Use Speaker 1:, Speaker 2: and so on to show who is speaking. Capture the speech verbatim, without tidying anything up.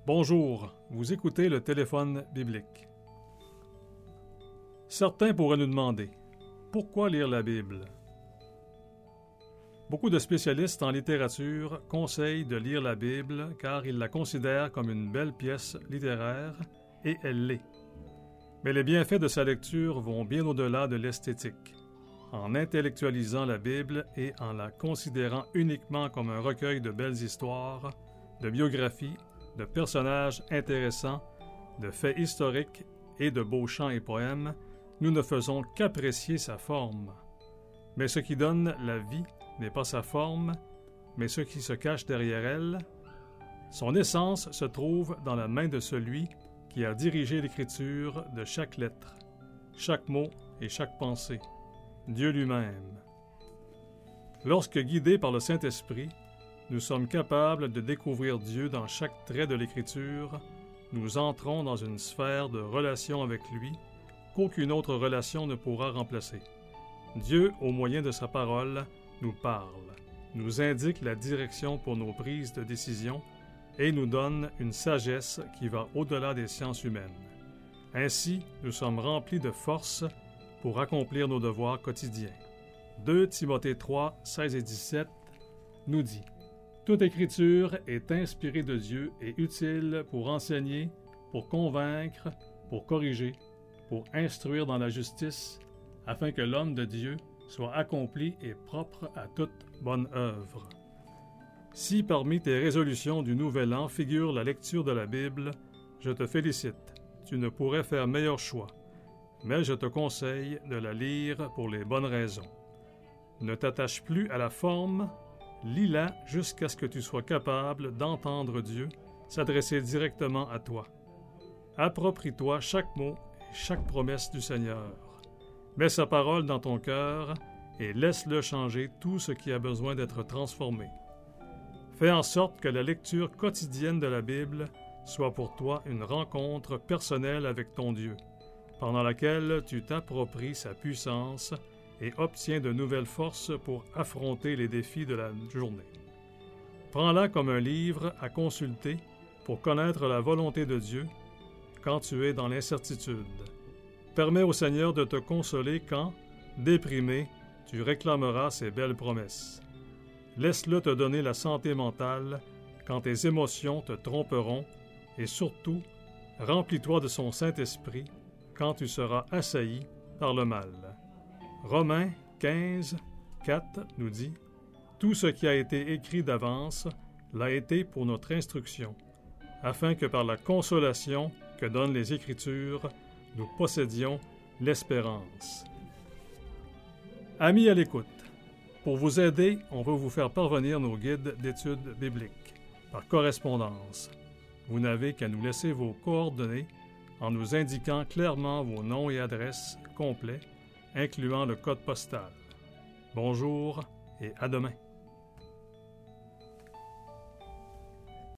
Speaker 1: Bonjour, vous écoutez le téléphone biblique. Certains pourraient nous demander, pourquoi lire la Bible? Beaucoup de spécialistes en littérature conseillent de lire la Bible car ils la considèrent comme une belle pièce littéraire, et elle l'est. Mais les bienfaits de sa lecture vont bien au-delà de l'esthétique. En intellectualisant la Bible et en la considérant uniquement comme un recueil de belles histoires, de biographies, de personnages intéressants, de faits historiques et de beaux chants et poèmes, nous ne faisons qu'apprécier sa forme. Mais ce qui donne la vie n'est pas sa forme, mais ce qui se cache derrière elle. Son essence se trouve dans la main de celui qui a dirigé l'écriture de chaque lettre, chaque mot et chaque pensée, Dieu lui-même. Lorsque guidés par le Saint-Esprit, nous sommes capables de découvrir Dieu dans chaque trait de l'Écriture, nous entrons dans une sphère de relation avec lui qu'aucune autre relation ne pourra remplacer. Dieu, au moyen de sa parole, nous parle, nous indique la direction pour nos prises de décision et nous donne une sagesse qui va au-delà des sciences humaines. Ainsi, nous sommes remplis de force pour accomplir nos devoirs quotidiens. deux Timothée trois, seize et dix-sept nous dit « Toute écriture est inspirée de Dieu et utile pour enseigner, pour convaincre, pour corriger, pour instruire dans la justice, afin que l'homme de Dieu soit accompli et propre à toute bonne œuvre. » Si parmi tes résolutions du Nouvel An figure la lecture de la Bible, je te félicite, tu ne pourrais faire meilleur choix, mais je te conseille de la lire pour les bonnes raisons. Ne t'attache plus à la forme, lis-la jusqu'à ce que tu sois capable d'entendre Dieu s'adresser directement à toi. Approprie-toi chaque mot et chaque promesse du Seigneur. Mets sa parole dans ton cœur et laisse-le changer tout ce qui a besoin d'être transformé. Fais en sorte que la lecture quotidienne de la Bible soit pour toi une rencontre personnelle avec ton Dieu, pendant laquelle tu t'appropries sa puissance et obtiens de nouvelles forces pour affronter les défis de la journée. Prends-la comme un livre à consulter pour connaître la volonté de Dieu quand tu es dans l'incertitude. Permets au Seigneur de te consoler quand, déprimé, tu réclameras ses belles promesses. Laisse-le te donner la santé mentale quand tes émotions te tromperont et surtout, remplis-toi de son Saint-Esprit quand tu seras assailli par le mal. Romains quinze, quatre nous dit « Tout ce qui a été écrit d'avance l'a été pour notre instruction, afin que par la consolation que donnent les Écritures, nous possédions l'espérance. » Amis à l'écoute, pour vous aider, on veut vous faire parvenir nos guides d'études bibliques par correspondance. Vous n'avez qu'à nous laisser vos coordonnées en nous indiquant clairement vos noms et adresses complets, incluant le code postal. Bonjour et à demain.